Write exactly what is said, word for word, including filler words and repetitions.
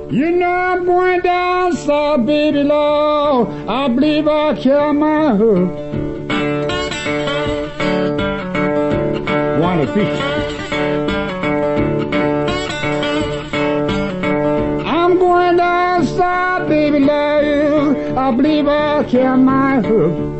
You know I'm going down south, baby Lord. I believe I'll carry my hook. Wanna fish. I'm going down south, baby Lord. I believe I'll carry my hook.